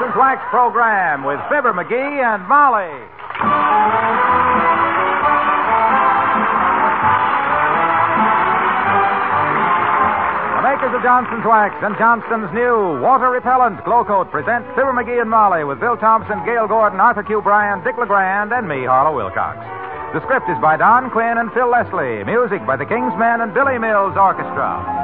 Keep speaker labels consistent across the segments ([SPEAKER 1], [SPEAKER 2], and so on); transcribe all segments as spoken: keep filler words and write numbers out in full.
[SPEAKER 1] Johnson's Wax program with Fibber McGee and Molly. The makers of Johnson's Wax and Johnson's new water-repellent Glow Coat present Fibber McGee and Molly with Bill Thompson, Gail Gordon, Arthur Q. Bryan, Dick LeGrand, and me, Harlow Wilcox. The script is by Don Quinn and Phil Leslie. Music by the King's Men and Billy Mills Orchestra.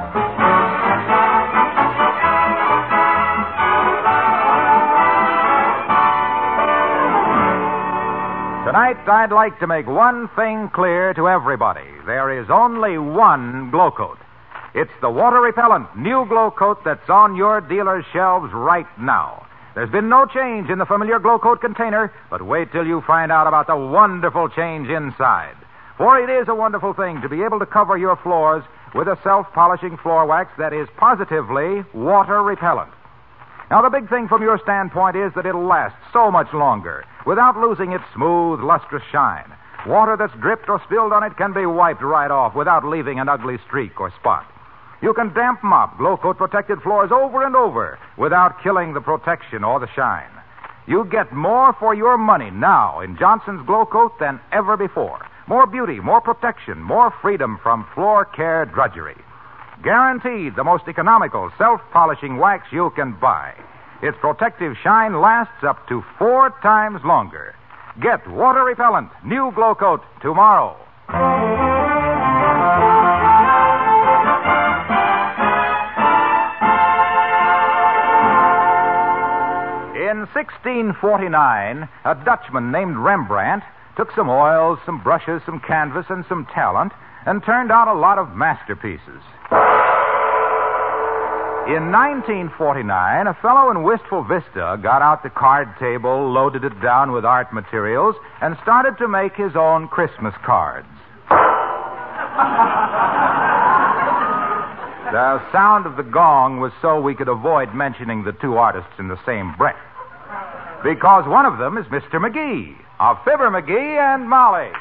[SPEAKER 1] Tonight, I'd like to make one thing clear to everybody. There is only one Glow Coat. It's the water-repellent new Glow Coat that's on your dealer's shelves right now. There's been no change in the familiar Glow Coat container, but wait till you find out about the wonderful change inside. For it is a wonderful thing to be able to cover your floors with a self-polishing floor wax that is positively water-repellent. Now, the big thing from your standpoint is that it'll last so much longer without losing its smooth, lustrous shine. Water that's dripped or spilled on it can be wiped right off without leaving an ugly streak or spot. You can damp mop Glow Coat protected floors over and over without killing the protection or the shine. You get more for your money now in Johnson's Glow Coat than ever before. More beauty, more protection, more freedom from floor care drudgery. Guaranteed the most economical self-polishing wax you can buy. Its protective shine lasts up to four times longer. Get water-repellent new Glow Coat tomorrow. In sixteen forty-nine, a Dutchman named Rembrandt took some oils, some brushes, some canvas, and some talent and turned out a lot of masterpieces. In nineteen forty-nine, a fellow in Wistful Vista got out the card table, loaded it down with art materials, and started to make his own Christmas cards. The sound of the gong was so we could avoid mentioning the two artists in the same breath. Because one of them is Mister McGee, of Fibber McGee and Molly.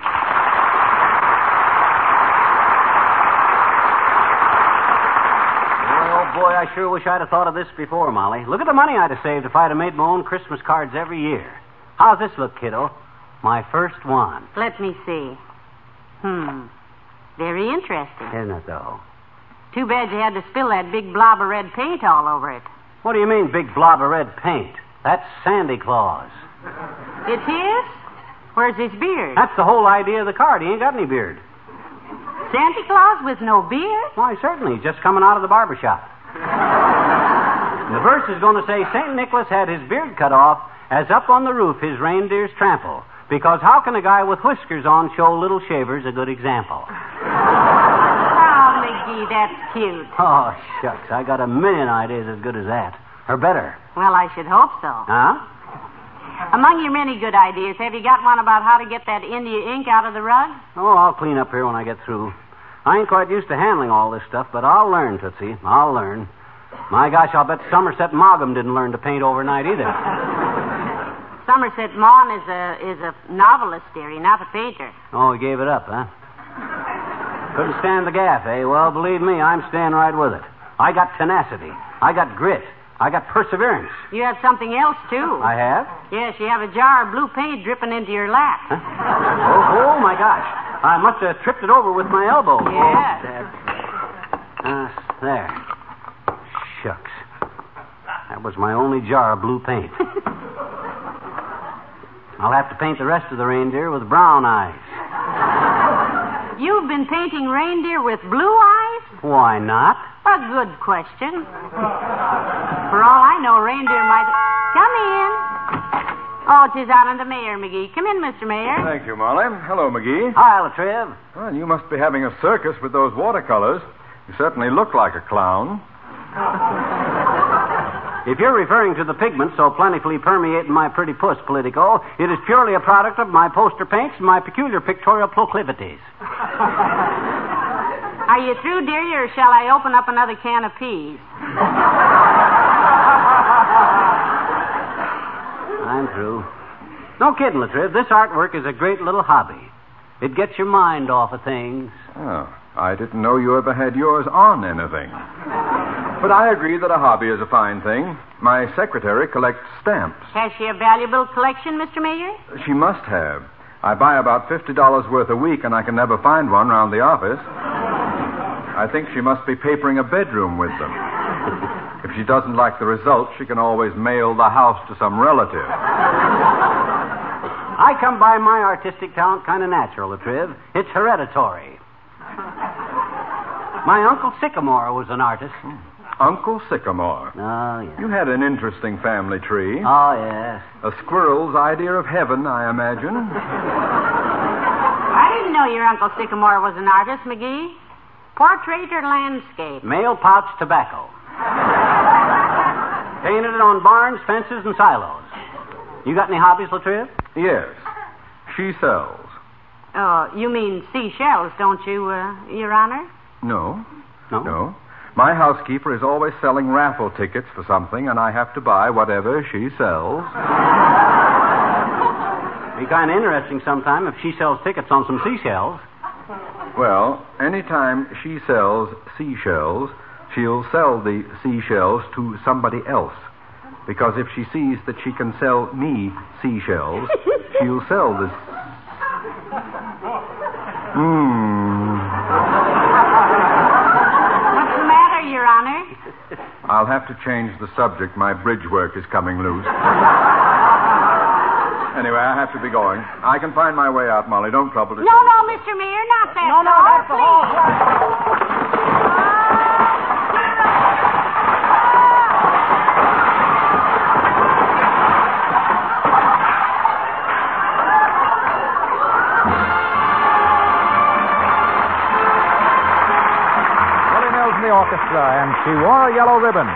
[SPEAKER 2] Boy, I sure wish I'd have thought of this before, Molly. Look at the money I'd have saved if I'd have made my own Christmas cards every year. How's this look, kiddo? My first one.
[SPEAKER 3] Let me see. Hmm. Very interesting.
[SPEAKER 2] Isn't it, though?
[SPEAKER 3] Too bad you had to spill that big blob of red paint all over it.
[SPEAKER 2] What do you mean, big blob of red paint? That's Sandy Claus.
[SPEAKER 3] It's his? Where's his beard?
[SPEAKER 2] That's the whole idea of the card. He ain't got any beard.
[SPEAKER 3] Santa Claus with no beard?
[SPEAKER 2] Why, certainly. He's just coming out of the barber shop. The verse is going to say, Saint Nicholas had his beard cut off, as up on the roof his reindeers trample. Because how can a guy with whiskers on show little shavers a good example?
[SPEAKER 3] Oh, McGee, that's cute.
[SPEAKER 2] Oh, shucks. I got a million ideas as good as that. Or better.
[SPEAKER 3] Well, I should hope so.
[SPEAKER 2] Huh?
[SPEAKER 3] Among your many good ideas, have you got one about how to get that India ink out of the rug?
[SPEAKER 2] Oh, I'll clean up here when I get through. I ain't quite used to handling all this stuff, but I'll learn, Tootsie. I'll learn. My gosh, I'll bet Somerset Maugham didn't learn to paint overnight either.
[SPEAKER 3] Somerset Maugham is a is a novelist, dearie, not a painter.
[SPEAKER 2] Oh, he gave it up, huh? Couldn't stand the gaff, eh? Well, believe me, I'm staying right with it. I got tenacity. I got grit. I got perseverance.
[SPEAKER 3] You have something else, too.
[SPEAKER 2] I have?
[SPEAKER 3] Yes, you have a jar of blue paint dripping into your lap.
[SPEAKER 2] Huh? Oh, oh, my gosh. I must have tripped it over with my elbow.
[SPEAKER 3] Yes.
[SPEAKER 2] Oh, uh, there. Shucks. That was my only jar of blue paint. I'll have to paint the rest of the reindeer with brown eyes.
[SPEAKER 3] You've been painting reindeer with blue eyes?
[SPEAKER 2] Why not?
[SPEAKER 3] A good question. For all I know, reindeer might... Come in. Oh, 'tis Alan the Mayor, McGee. Come in, Mister Mayor.
[SPEAKER 4] Thank you, Molly. Hello, McGee.
[SPEAKER 2] Hi, Latriv.
[SPEAKER 4] Well, you must be having a circus with those watercolors. You certainly look like a clown.
[SPEAKER 2] If you're referring to the pigment so plentifully permeating my pretty puss, Politico, it is purely a product of my poster paints and my peculiar pictorial proclivities.
[SPEAKER 3] Are you through, dearie, or shall I open up another can of peas?
[SPEAKER 2] I'm through. No kidding, Latriv. This artwork is a great little hobby. It gets your mind off of things.
[SPEAKER 4] Oh, I didn't know you ever had yours on anything. But I agree that a hobby is a fine thing. My secretary collects stamps.
[SPEAKER 3] Has she a valuable collection, Mister Mayor?
[SPEAKER 4] She must have. I buy about fifty dollars worth a week, and I can never find one around the office. I think she must be papering a bedroom with them. If she doesn't like the result, she can always mail the house to some relative.
[SPEAKER 2] I come by my artistic talent kind of natural, Latriv. It's hereditary. My Uncle Sycamore was an artist.
[SPEAKER 4] Uncle Sycamore.
[SPEAKER 2] Oh, yes.
[SPEAKER 4] You had an interesting family tree.
[SPEAKER 2] Oh, yes.
[SPEAKER 4] A squirrel's idea of heaven, I imagine.
[SPEAKER 3] I didn't know your Uncle Sycamore was an artist, McGee. Portrait or landscape?
[SPEAKER 2] Mail pouch tobacco. Painted it on barns, fences, and silos. You got any hobbies, Latriv?
[SPEAKER 4] Yes. She sells.
[SPEAKER 3] Oh, you mean seashells, don't you, uh, Your Honor?
[SPEAKER 4] No.
[SPEAKER 2] No?
[SPEAKER 4] No. My housekeeper is always selling raffle tickets for something, and I have to buy whatever she sells.
[SPEAKER 2] Be kind of interesting sometime if she sells tickets on some seashells.
[SPEAKER 4] Well, anytime she sells seashells, she'll sell the seashells to somebody else. Because if she sees that she can sell me seashells, she'll sell this. Hmm.
[SPEAKER 3] What's the matter, Your Honor?
[SPEAKER 4] I'll have to change the subject. My bridge work is coming loose. Anyway, I have to be going. I can find my way out, Molly. Don't trouble yourself.
[SPEAKER 3] No, no, Mister Mayor, not that
[SPEAKER 2] No, no,
[SPEAKER 3] door,
[SPEAKER 2] that's the whole
[SPEAKER 1] Willie Mills in the orchestra, and she wore a yellow ribbon.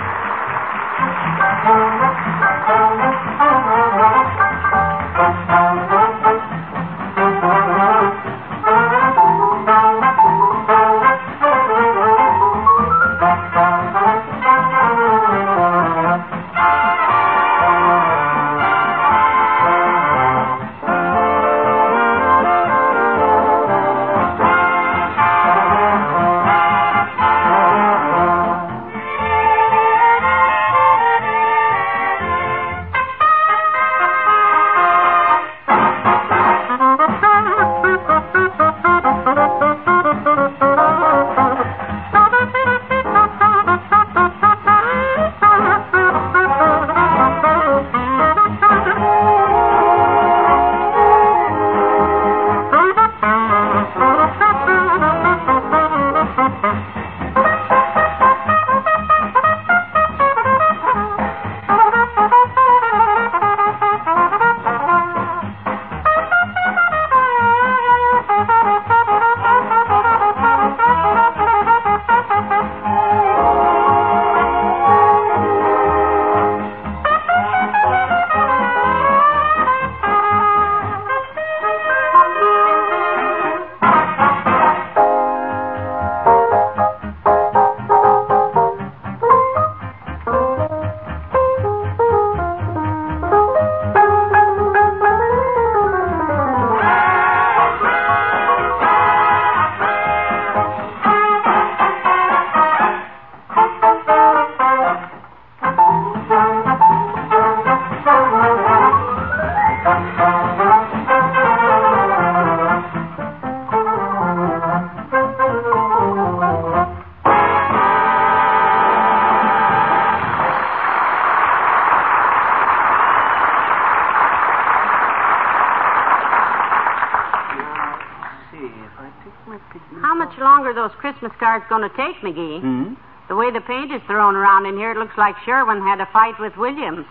[SPEAKER 3] How much longer are those Christmas cards going to take, McGee?
[SPEAKER 2] Hmm?
[SPEAKER 3] The way the paint is thrown around in here, it looks like Sherwin had a fight with Williams.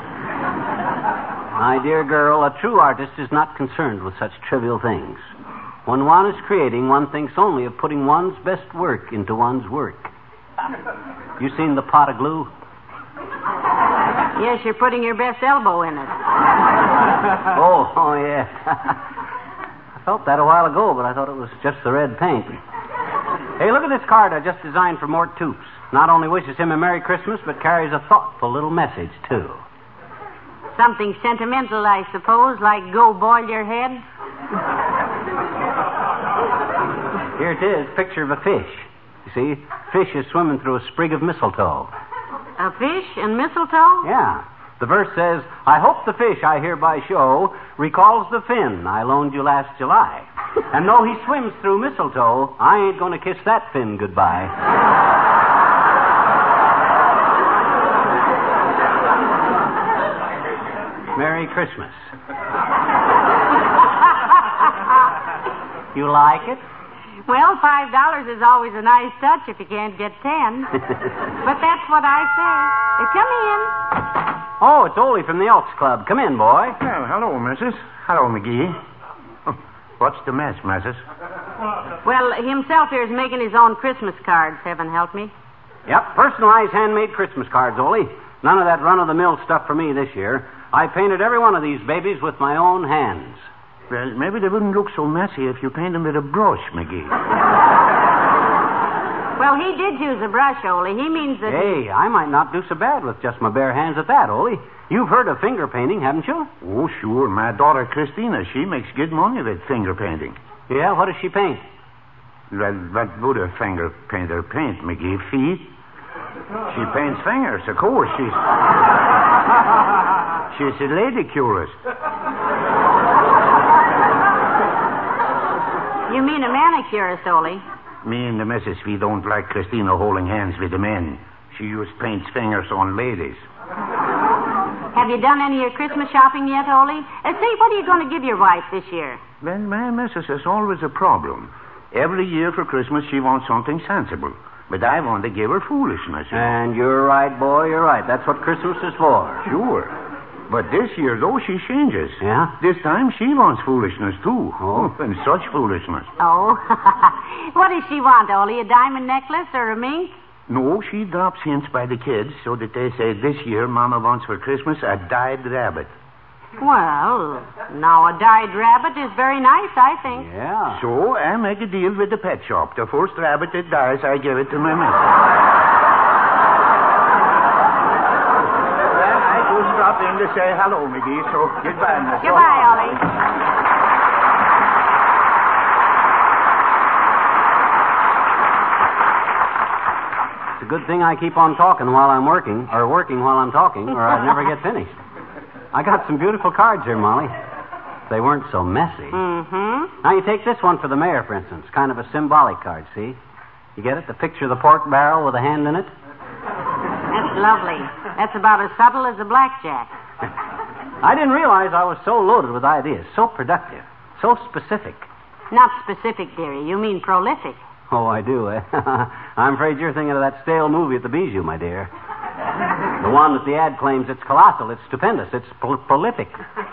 [SPEAKER 2] My dear girl, a true artist is not concerned with such trivial things. When one is creating, one thinks only of putting one's best work into one's work. You seen the pot of glue?
[SPEAKER 3] Yes, you're putting your best elbow in it.
[SPEAKER 2] oh, oh, yeah. I felt that a while ago, but I thought it was just the red paint. Hey, look at this card I just designed for Mort Toops. Not only wishes him a Merry Christmas, but carries a thoughtful little message, too.
[SPEAKER 3] Something sentimental, I suppose, like go boil your head.
[SPEAKER 2] Here it is, picture of a fish. You see, fish is swimming through a sprig of mistletoe.
[SPEAKER 3] A fish and mistletoe?
[SPEAKER 2] Yeah. The verse says, I hope the fish I hereby show recalls the fin I loaned you last July. And though he swims through mistletoe, I ain't going to kiss that fin goodbye. Merry Christmas. You like it?
[SPEAKER 3] Well, five dollars is always a nice touch if you can't get ten. But that's what I say. Uh, come in.
[SPEAKER 2] Oh, it's Ole from the Elks Club. Come in, boy.
[SPEAKER 5] Well, hello, Missus Hello, McGee. What's the mess, Missus
[SPEAKER 3] Well, himself here is making his own Christmas cards, heaven help me.
[SPEAKER 2] Yep, personalized handmade Christmas cards, Ole. None of that run-of-the-mill stuff for me this year. I painted every one of these babies with my own hands.
[SPEAKER 5] Well, maybe they wouldn't look so messy if you paint them with a brush, McGee.
[SPEAKER 3] Well, he did use a brush, Ole. He means that...
[SPEAKER 2] Hey, I might not do so bad with just my bare hands at that, Ole. You've heard of finger painting, haven't you?
[SPEAKER 5] Oh, sure. My daughter, Christina, she makes good money with finger painting.
[SPEAKER 2] Yeah, what does she paint?
[SPEAKER 5] Well, what would a finger painter paint, McGee? Feet? She paints fingers, of course. She's... She's a lady curist.
[SPEAKER 3] You mean a manicurist, Ole?
[SPEAKER 5] Me and the missus, we don't like Christina holding hands with the men. She just paints fingers on ladies.
[SPEAKER 3] Have you done any of your Christmas shopping yet, Ole? Uh, say, what are you going to give your wife this year?
[SPEAKER 5] Well, my missus is always a problem. Every year for Christmas, she wants something sensible. But I want to give her foolishness. You know.
[SPEAKER 2] And you're right, boy, you're right. That's what Christmas is for.
[SPEAKER 5] Sure. But this year, though, she changes.
[SPEAKER 2] Yeah?
[SPEAKER 5] This time, she wants foolishness, too.
[SPEAKER 2] Oh.
[SPEAKER 5] And such foolishness.
[SPEAKER 3] Oh. What does she want, Ole? A diamond necklace or a mink?
[SPEAKER 5] No, she drops hints by the kids so that they say this year Mama wants for Christmas a dyed rabbit.
[SPEAKER 3] Well, now a dyed rabbit is very nice, I think.
[SPEAKER 2] Yeah.
[SPEAKER 5] So I make a deal with the pet shop. The first rabbit that dies, I give it to my missus. Well, I just dropped in to say hello, McGee, so goodbye, Miss
[SPEAKER 3] Goodbye, Ollie.
[SPEAKER 2] It's a good thing I keep on talking while I'm working, or working while I'm talking, or I'd never get finished. I got some beautiful cards here, Molly. They weren't so messy.
[SPEAKER 3] Mm-hmm.
[SPEAKER 2] Now, you take this one for the mayor, for instance. Kind of a symbolic card, see? You get it? The picture of the pork barrel with a hand in it?
[SPEAKER 3] That's lovely. That's about as subtle as a blackjack.
[SPEAKER 2] I didn't realize I was so loaded with ideas, so productive, so specific.
[SPEAKER 3] Not specific, dearie. You mean prolific.
[SPEAKER 2] Oh, I do, eh? I'm afraid you're thinking of that stale movie at the Bijou, my dear. The one that the ad claims it's colossal, it's stupendous, it's pro- prolific.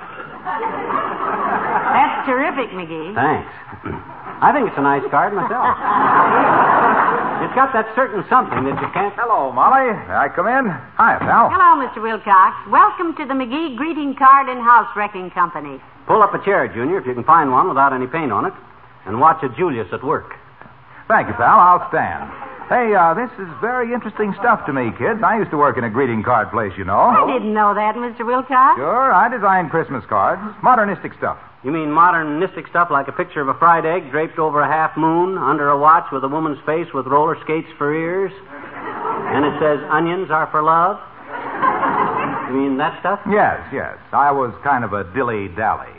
[SPEAKER 3] That's terrific, McGee.
[SPEAKER 2] Thanks. I think it's a nice card myself. It's got that certain something that you can't...
[SPEAKER 1] Hello, Molly. May I come in? Hi, pal.
[SPEAKER 3] Hello, Mister Wilcox. Welcome to the McGee Greeting Card and House Wrecking Company.
[SPEAKER 2] Pull up a chair, Junior, if you can find one without any paint on it, and watch a Julius at work.
[SPEAKER 1] Thank you, pal. I'll stand. Hey, uh, this is very interesting stuff to me, kids. I used to work in a greeting card place, you know.
[SPEAKER 3] I didn't know that, Mister Wilcox.
[SPEAKER 1] Sure, I designed Christmas cards. Modernistic stuff.
[SPEAKER 2] You mean modernistic stuff like a picture of a fried egg draped over a half moon under a watch with a woman's face with roller skates for ears? And it says, onions are for love? You mean that stuff?
[SPEAKER 1] Yes, yes. I was kind of a dilly-dally.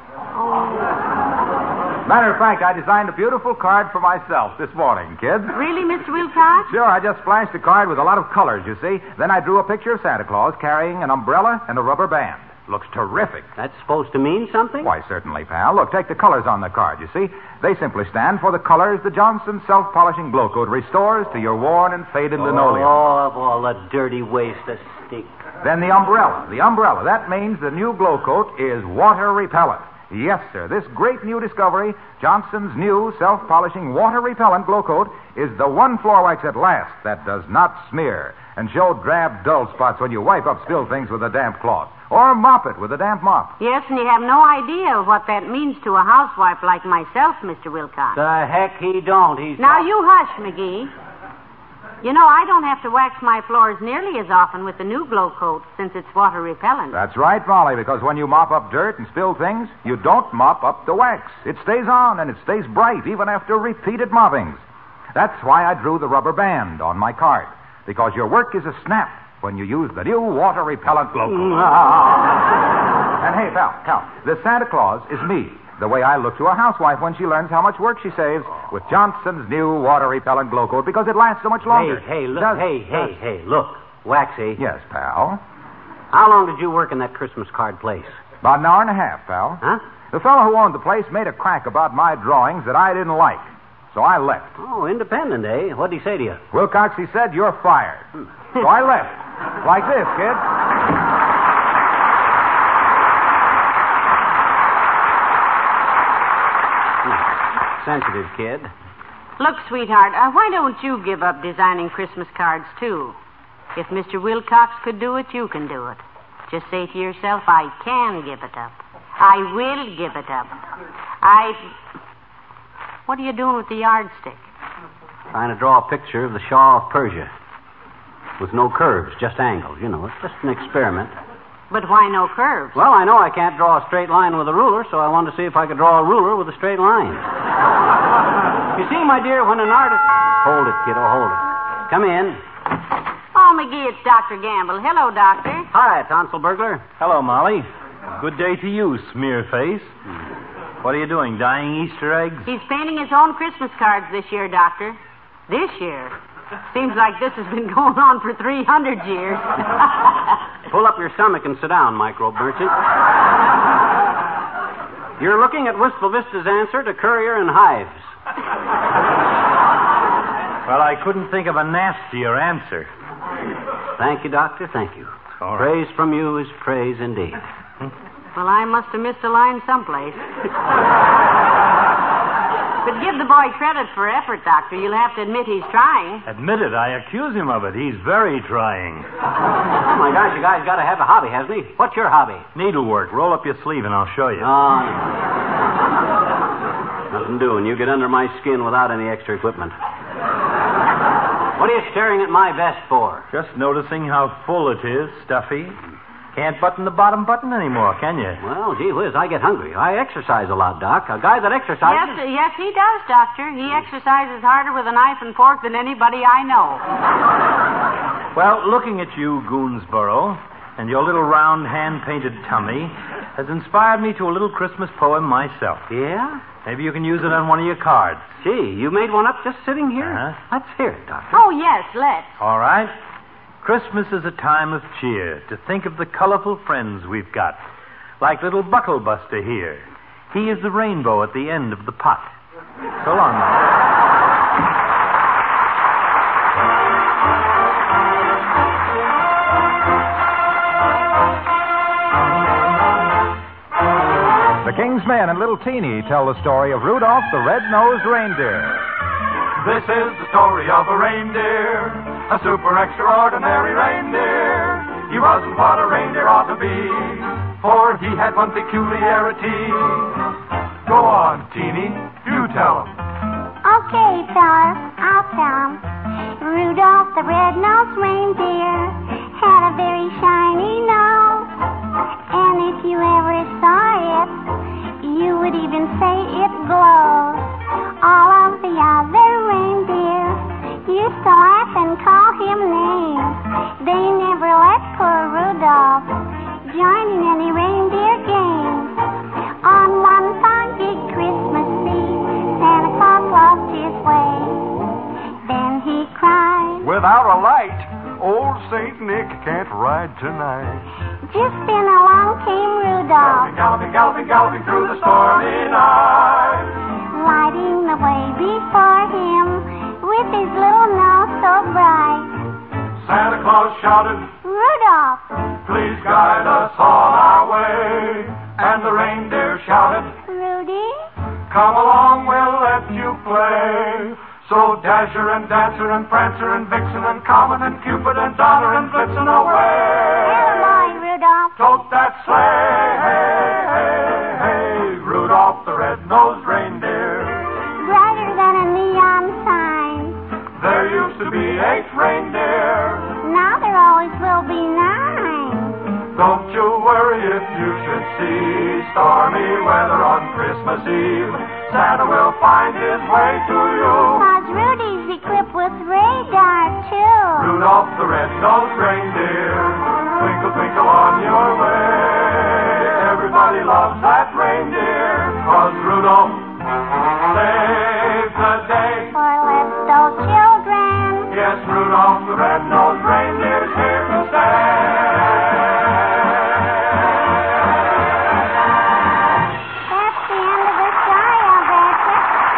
[SPEAKER 1] Matter of fact, I designed a beautiful card for myself this morning, kids.
[SPEAKER 3] Really, Mister Wilcox?
[SPEAKER 1] Sure, I just splashed the card with a lot of colors, you see. Then I drew a picture of Santa Claus carrying an umbrella and a rubber band. Looks terrific.
[SPEAKER 2] That's supposed to mean something?
[SPEAKER 1] Why, certainly, pal. Look, take the colors on the card, you see. They simply stand for the colors the Johnson Self-Polishing Glow Coat restores to your worn and faded linoleum.
[SPEAKER 2] Oh, of all the dirty waste of stink.
[SPEAKER 1] Then the umbrella. The umbrella. That means the new Glow Coat is water repellent. Yes, sir. This great new discovery, Johnson's new self-polishing water-repellent Glow Coat, is the one floor wax at last that does not smear and show drab, dull spots when you wipe up spilled things with a damp cloth or mop it with a damp mop.
[SPEAKER 3] Yes, and you have no idea what that means to a housewife like myself, Mister Wilcox.
[SPEAKER 2] The heck he don't. He's
[SPEAKER 3] Now, you hush, McGee. You know, I don't have to wax my floors nearly as often with the new Glow Coat since it's water repellent.
[SPEAKER 1] That's right, Molly, because when you mop up dirt and spill things, you don't mop up the wax. It stays on and it stays bright even after repeated moppings. That's why I drew the rubber band on my card. Because your work is a snap when you use the new water-repellent Glow-Coat. And hey, pal, pal, the Santa Claus is me. The way I look to a housewife when she learns how much work she saves with Johnson's new water-repellent Glow-Coat because it lasts so much longer.
[SPEAKER 2] Hey, hey, look,
[SPEAKER 1] Does,
[SPEAKER 2] hey, hey,
[SPEAKER 1] does...
[SPEAKER 2] hey, look. Waxy.
[SPEAKER 1] Yes, pal.
[SPEAKER 2] How long did you work in that Christmas card place?
[SPEAKER 1] About an hour and a half, pal.
[SPEAKER 2] Huh?
[SPEAKER 1] The fellow who owned the place made a crack about my drawings that I didn't like. So I left.
[SPEAKER 2] Oh, independent, eh? What'd he say to you?
[SPEAKER 1] Wilcox, he said, you're fired. So I left. Like this, kid.
[SPEAKER 2] Sensitive kid.
[SPEAKER 3] Look, sweetheart, uh, why don't you give up designing Christmas cards, too? If Mister Wilcox could do it, you can do it. Just say to yourself, I can give it up. I will give it up. I... What are you doing with the yardstick?
[SPEAKER 2] Trying to draw a picture of the Shah of Persia. With no curves, just angles. You know, it's just an experiment.
[SPEAKER 3] But why no curves?
[SPEAKER 2] Well, I know I can't draw a straight line with a ruler, so I wanted to see if I could draw a ruler with a straight line. You see, my dear, when an artist... Hold it, kiddo, hold it. Come in.
[SPEAKER 3] Oh, McGee, it's Doctor Gamble. Hello, Doctor.
[SPEAKER 2] Hi, tonsil burglar.
[SPEAKER 6] Hello, Molly. Good day to you, smear face. What are you doing, dyeing Easter eggs?
[SPEAKER 3] He's painting his own Christmas cards this year, Doctor. This year. Seems like this has been going on for three hundred years.
[SPEAKER 2] Pull up your stomach and sit down, microbe merchant. You're looking at Wistful Vista's answer to Courier and Hives.
[SPEAKER 6] Well, I couldn't think of a nastier answer.
[SPEAKER 2] Thank you, Doctor, thank you.
[SPEAKER 6] All right.
[SPEAKER 2] Praise from you is praise indeed.
[SPEAKER 3] Well, I must have missed a line someplace. But give the boy credit for effort, Doctor. You'll have to admit he's trying.
[SPEAKER 6] Admit it, I accuse him of it. He's very trying.
[SPEAKER 2] Oh, my gosh, you guys got to have a hobby, hasn't he? What's your hobby?
[SPEAKER 6] Needlework. Roll up your sleeve and I'll show you.
[SPEAKER 2] Oh, nothing doing. You get under my skin without any extra equipment. What are you staring at my vest for?
[SPEAKER 6] Just noticing how full it is, stuffy. Can't button the bottom button anymore, can you?
[SPEAKER 2] Well, gee whiz, I get hungry. I exercise a lot, Doc. A guy that exercises...
[SPEAKER 3] Yes, yes, he does, Doctor. He exercises harder with a knife and fork than anybody I know.
[SPEAKER 6] Well, looking at you, Goonsboro, and your little round hand-painted tummy has inspired me to a little Christmas poem myself.
[SPEAKER 2] Yeah?
[SPEAKER 6] Maybe you can use it on one of your cards.
[SPEAKER 2] Gee, you made one up just sitting here?
[SPEAKER 6] Uh-huh.
[SPEAKER 2] Let's hear it, Doctor.
[SPEAKER 3] Oh, yes, let's.
[SPEAKER 6] All right. Christmas is a time of cheer to think of the colorful friends we've got. Like little Bucklebuster here. He is the rainbow at the end of the pot. So long, Mom.
[SPEAKER 1] The King's Men and Little Teeny tell the story of Rudolph the Red-Nosed Reindeer.
[SPEAKER 7] This is the story of a reindeer, a super extraordinary reindeer. He wasn't what a reindeer ought to be, for he had one peculiarity. Go on, Teeny, you tell him.
[SPEAKER 8] Okay, fellas, I'll tell him. Rudolph the red-nosed reindeer had a very shiny nose, and if you ever saw it, you would even say it glows. All of the other reindeer used to laugh and call him names. They never let poor Rudolph join in any reindeer games. On one foggy Christmas Eve, Santa Claus lost his way. Then he cried,
[SPEAKER 7] Without a light, old Saint Nick can't ride tonight.
[SPEAKER 8] Just then along came Rudolph,
[SPEAKER 7] Galloping, galloping, galloping through the stormy night.
[SPEAKER 8] lighting the way before him with his little nose so bright.
[SPEAKER 7] Santa Claus shouted,
[SPEAKER 8] Rudolph,
[SPEAKER 7] please guide us on our way. And the reindeer shouted,
[SPEAKER 8] Rudy,
[SPEAKER 7] come along, we'll let you play. So Dasher and Dancer and Prancer and Vixen and Comet and Cupid and Donner and Blitzen away.
[SPEAKER 8] boy, Rudolph.
[SPEAKER 7] Tote that sleigh, hey, hey, hey, Rudolph the red-nosed reindeer.
[SPEAKER 8] Brighter than a neon sign.
[SPEAKER 7] There used to be eight reindeer.
[SPEAKER 8] Now there always will be nine.
[SPEAKER 7] Don't you worry if you should see stormy weather on Christmas Eve. Santa will find his way to you.
[SPEAKER 8] 'Cause Rudy's equipped with radar, too.
[SPEAKER 7] Rudolph the red-nosed reindeer, twinkle, twinkle on your way. Everybody loves that reindeer, 'cause Rudolph saves the day.
[SPEAKER 8] For little children.
[SPEAKER 7] Yes, Rudolph the red-nosed reindeer's here to stay.
[SPEAKER 8] That's the end of the story, I'll bet you.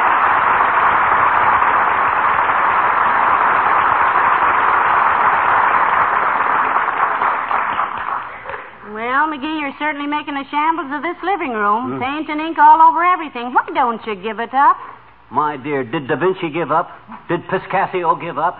[SPEAKER 3] Well, McGee, you're certainly making a shambles of this living room. Paint and ink all over everything. Why don't you give it up?
[SPEAKER 2] My dear, did Da Vinci give up? Did Piscasio give up?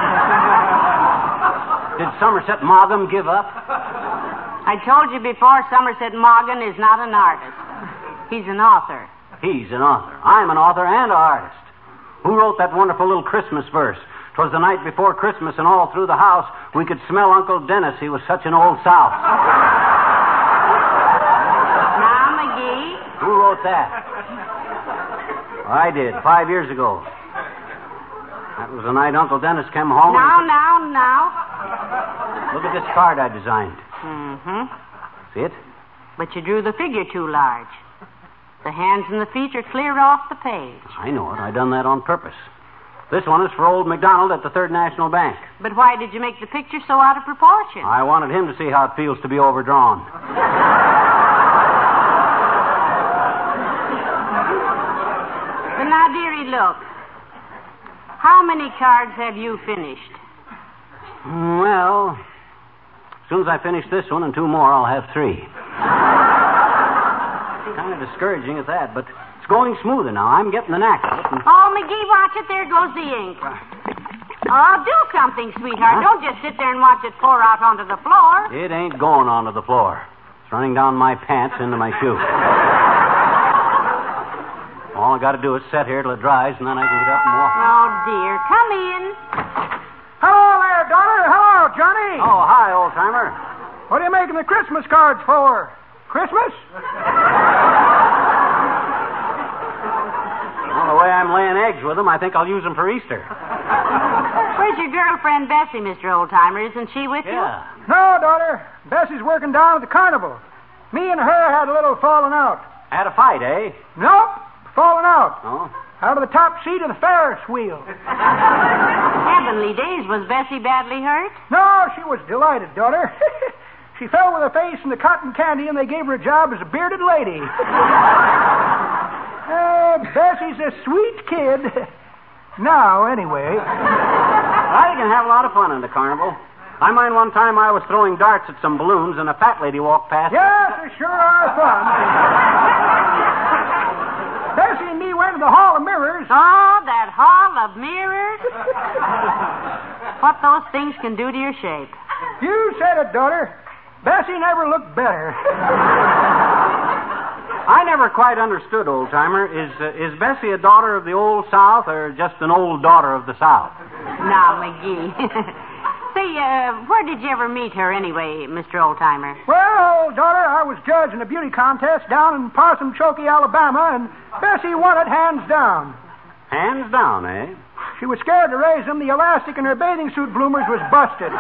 [SPEAKER 2] Did Somerset Maugham give up?
[SPEAKER 3] I told you before, Somerset Maugham is not an artist. He's an author.
[SPEAKER 2] He's an author. I'm an author and an artist. Who wrote that wonderful little Christmas verse? 'Twas the night before Christmas, and all through the house we could smell Uncle Dennis. He was such an old souse.
[SPEAKER 3] Now, McGee.
[SPEAKER 2] Who wrote that? I did, five years ago. That was the night Uncle Dennis came home.
[SPEAKER 3] Now,
[SPEAKER 2] and...
[SPEAKER 3] now, now.
[SPEAKER 2] Look at this card I designed.
[SPEAKER 3] Mm-hmm.
[SPEAKER 2] See it?
[SPEAKER 3] But you drew the figure too large. The hands and the feet are clear off the page.
[SPEAKER 2] I know it. I done that on purpose. This one is for old McDonald at the Third National Bank.
[SPEAKER 3] But why did you make the picture so out of proportion?
[SPEAKER 2] I wanted him to see how it feels to be overdrawn.
[SPEAKER 3] But now, dearie, look. How many cards have you finished?
[SPEAKER 2] Well, as soon as I finish this one and two more, I'll have three. Kind of discouraging at that, but it's going smoother now. I'm getting the knack of it. And...
[SPEAKER 3] Oh, McGee, watch it. There goes the ink. Oh, do something, sweetheart.
[SPEAKER 2] Huh?
[SPEAKER 3] Don't just sit there and watch it pour out onto the floor.
[SPEAKER 2] It ain't going onto the floor. It's running down my pants into my shoe. All I got to do is sit here till it dries, and then I can get up and walk.
[SPEAKER 3] Oh, dear. Come in.
[SPEAKER 9] Hello there, daughter. Hello, Johnny.
[SPEAKER 2] Oh, hi, old-timer.
[SPEAKER 9] What are you making the Christmas cards for? Christmas?
[SPEAKER 2] Well, the way I'm laying eggs with them, I think I'll use them for Easter.
[SPEAKER 3] Where's your girlfriend, Bessie, Mister Oldtimer? Isn't she with
[SPEAKER 2] Yeah.
[SPEAKER 9] No, daughter. Bessie's working down at the carnival. Me and her had a little falling out.
[SPEAKER 2] Had a fight, eh?
[SPEAKER 9] Nope. Falling out.
[SPEAKER 2] Oh?
[SPEAKER 9] Out of the top seat of the Ferris wheel.
[SPEAKER 3] you? Heavenly days. Was Bessie badly hurt?
[SPEAKER 9] No, she was delighted, daughter. She fell with her face in the cotton candy, and they gave her a job as a bearded lady. uh, Bessie's a sweet kid. Now, anyway.
[SPEAKER 2] Well, you can have a lot of fun in the carnival. I mind one time I was throwing darts at some balloons, and a fat lady walked past.
[SPEAKER 9] Yes, they sure are fun. Bessie and me went to the Hall of Mirrors.
[SPEAKER 3] Oh, that Hall of Mirrors. What those things can do to your shape.
[SPEAKER 9] You said it, daughter. Bessie never looked better.
[SPEAKER 2] I never quite understood, old-timer. Is uh, is Bessie a daughter of the Old South or just an old daughter of the South?
[SPEAKER 3] Now, McGee. Say, uh, where did you ever meet her anyway, Mister Oldtimer?
[SPEAKER 9] Well, daughter, I was judge in a beauty contest down in Possum Choke, Alabama, and Bessie won it hands down.
[SPEAKER 2] Hands down, eh?
[SPEAKER 9] She was scared to raise them. The elastic in her bathing suit bloomers was busted.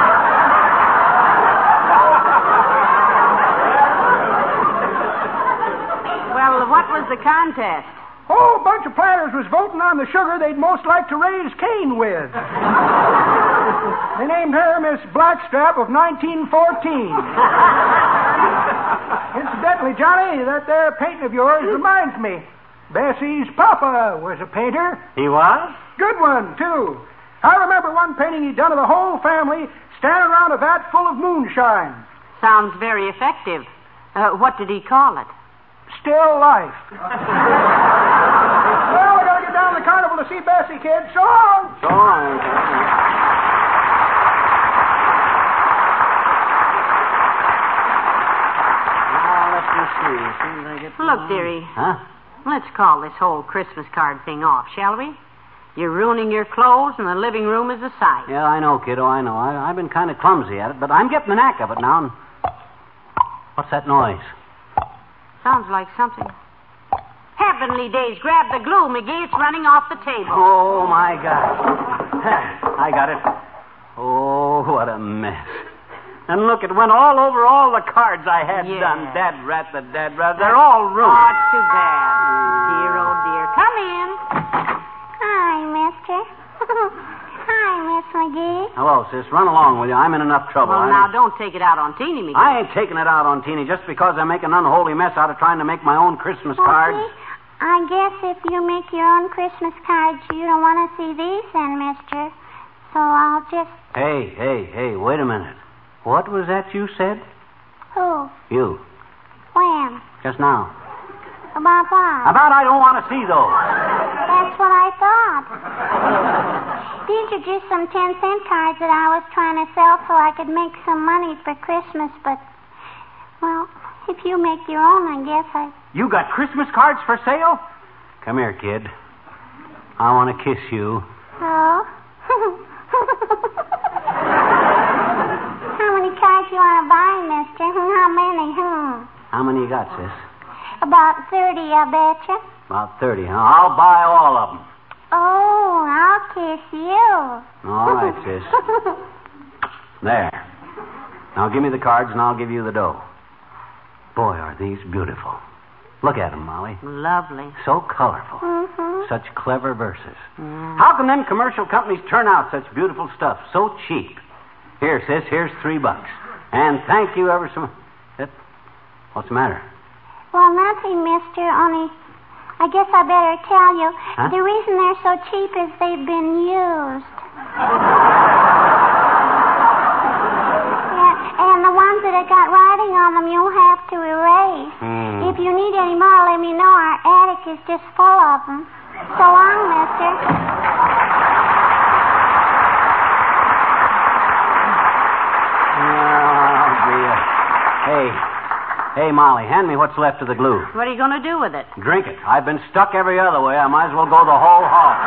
[SPEAKER 3] Well, what was the contest?
[SPEAKER 9] Oh, a bunch of planters was voting on the sugar they'd most like to raise Cain with. They named her Miss Blackstrap of nineteen fourteen. Incidentally, Johnny, that there painting of yours reminds me. Bessie's papa was a painter.
[SPEAKER 2] He was?
[SPEAKER 9] Good one, too. I remember one painting he'd done of the whole family standing around a vat full of moonshine.
[SPEAKER 3] Sounds very effective. Uh, what did he call it?
[SPEAKER 9] Still life. Well, we gotta get down to the carnival to see Bessie, kid. So long.
[SPEAKER 2] So long. Now, let me see. As soon as I get
[SPEAKER 3] Look, dearie.
[SPEAKER 2] Huh?
[SPEAKER 3] Let's call this whole Christmas card thing off, shall we? You're ruining your clothes, and the living room is a sight.
[SPEAKER 2] Yeah, I know, kiddo, I know. I, I've been kind of clumsy at it, but I'm getting the knack of it now. And... What's that noise?
[SPEAKER 3] Sounds like something. Heavens! heavenly days. Grab the glue, McGee. It's running off the table.
[SPEAKER 2] Oh, my God. I got it. Oh, what a mess. And look, it went all over all the cards I had
[SPEAKER 3] Yeah.
[SPEAKER 2] done. Dad rat, the dad rat. They're all ruined.
[SPEAKER 3] Oh, it's too bad. Dear, oh, dear. Come in.
[SPEAKER 8] Hi, mister. Hi, Miss McGee.
[SPEAKER 2] Hello, sis. Run along with you. I'm in enough trouble.
[SPEAKER 3] Well,
[SPEAKER 2] I-
[SPEAKER 3] now, don't take it out on Teeny, McGee.
[SPEAKER 2] I ain't taking it out on Teeny just because I make an unholy mess out of trying to make my own Christmas
[SPEAKER 8] Well,
[SPEAKER 2] cards.
[SPEAKER 8] see, I guess if you make your own Christmas cards, you don't want to see these then, mister. So I'll just...
[SPEAKER 2] Hey, hey, hey, wait a minute. What was that you said?
[SPEAKER 8] Who?
[SPEAKER 2] You.
[SPEAKER 8] When?
[SPEAKER 2] Just now.
[SPEAKER 8] About what?
[SPEAKER 2] About I don't want to see those.
[SPEAKER 8] That's what I thought. These are just some ten-cent cards that I was trying to sell so I could make some money for Christmas, but, well, if you make your own, I guess I...
[SPEAKER 2] You got Christmas cards for sale? Come here, kid. I want to kiss you.
[SPEAKER 8] Oh? How many cards you want to buy, mister? How many, hmm?
[SPEAKER 2] How many you got, sis?
[SPEAKER 8] About thirty, I betcha.
[SPEAKER 2] About thirty, huh? I'll buy all of them.
[SPEAKER 8] Oh, I'll kiss you.
[SPEAKER 2] All right, sis. There. Now give me the cards and I'll give you the dough. Boy, are these beautiful. Look at them, Molly.
[SPEAKER 3] Lovely.
[SPEAKER 2] So colorful.
[SPEAKER 8] Mm-hmm.
[SPEAKER 2] Such clever verses.
[SPEAKER 3] Mm.
[SPEAKER 2] How can them commercial companies turn out such beautiful stuff so cheap? Here, sis, here's three bucks. And thank you ever so much. What's the matter?
[SPEAKER 8] Well, nothing, mister, only I guess I better tell you.
[SPEAKER 2] Huh?
[SPEAKER 8] The reason they're so cheap is they've been used. Yeah, and the ones that have got writing on them, you'll have to erase.
[SPEAKER 2] Hmm.
[SPEAKER 8] If you need any more, let me know. Our attic is just full of them. So long, mister.
[SPEAKER 2] Oh, dear. Hey, hey, Molly, hand me what's left of the glue.
[SPEAKER 3] What are you going to do with it?
[SPEAKER 2] Drink it. I've been stuck every other way. I might as well go the whole hog.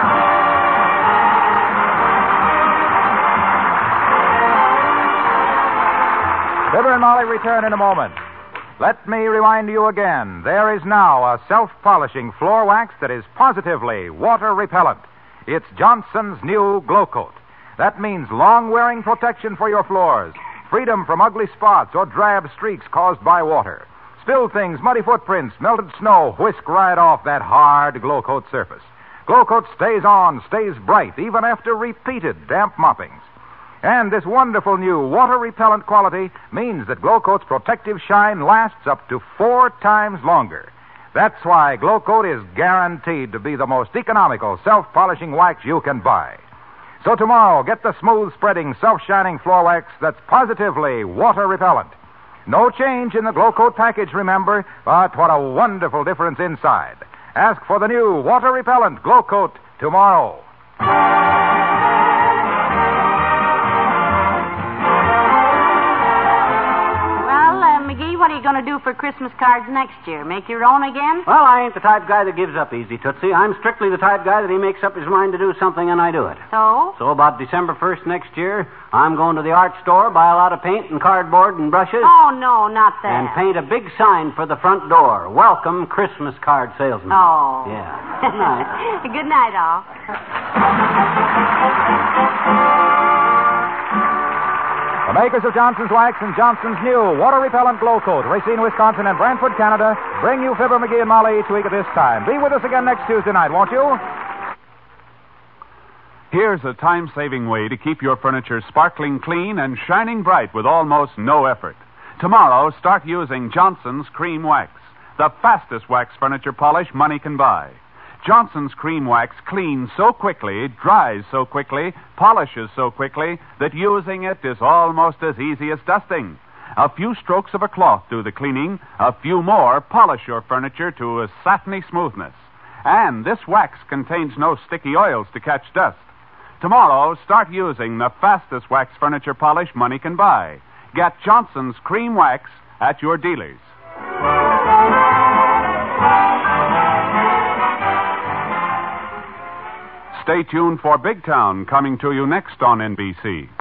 [SPEAKER 1] Fibber and Molly return in a moment. Let me remind you again, there is now a self-polishing floor wax that is positively water repellent. It's Johnson's new Glow Coat. That means long-wearing protection for your floors, freedom from ugly spots or drab streaks caused by water. Spilled things, muddy footprints, melted snow whisk right off that hard Glow Coat surface. Glow Coat stays on, stays bright, even after repeated damp moppings. And this wonderful new water-repellent quality means that Glow Coat's protective shine lasts up to four times longer. That's why Glow Coat is guaranteed to be the most economical self-polishing wax you can buy. So tomorrow, get the smooth-spreading, self-shining floor wax that's positively water-repellent. No change in the Glow Coat package, remember, but what a wonderful difference inside. Ask for the new water-repellent Glow Coat tomorrow.
[SPEAKER 3] What are you going to do for Christmas cards next year? Make your own again?
[SPEAKER 2] Well, I ain't the type guy that gives up easy, Tootsie. I'm strictly the type guy that he makes up his mind to do something and I do it.
[SPEAKER 3] So?
[SPEAKER 2] So about December first next year, I'm going to the art store, buy a lot of paint and cardboard and brushes.
[SPEAKER 3] Oh, no, not that.
[SPEAKER 2] And paint a big sign for the front door. Welcome, Christmas card salesman.
[SPEAKER 3] Oh.
[SPEAKER 2] Yeah. Good night.
[SPEAKER 3] Good night, all.
[SPEAKER 1] The makers of Johnson's Wax and Johnson's new water-repellent Glow Coat, Racine, Wisconsin, and Brantford, Canada, bring you Fibber, McGee, and Molly each week at this time. Be with us again next Tuesday night, won't you?
[SPEAKER 10] Here's a time-saving way to keep your furniture sparkling clean and shining bright with almost no effort. Tomorrow, start using Johnson's Cream Wax, the fastest wax furniture polish money can buy. Johnson's Cream Wax cleans so quickly, dries so quickly, polishes so quickly that using it is almost as easy as dusting. A few strokes of a cloth do the cleaning. A few more polish your furniture to a satiny smoothness. And this wax contains no sticky oils to catch dust. Tomorrow, start using the fastest wax furniture polish money can buy. Get Johnson's Cream Wax at your dealers. Stay tuned for Big Town, coming to you next on N B C.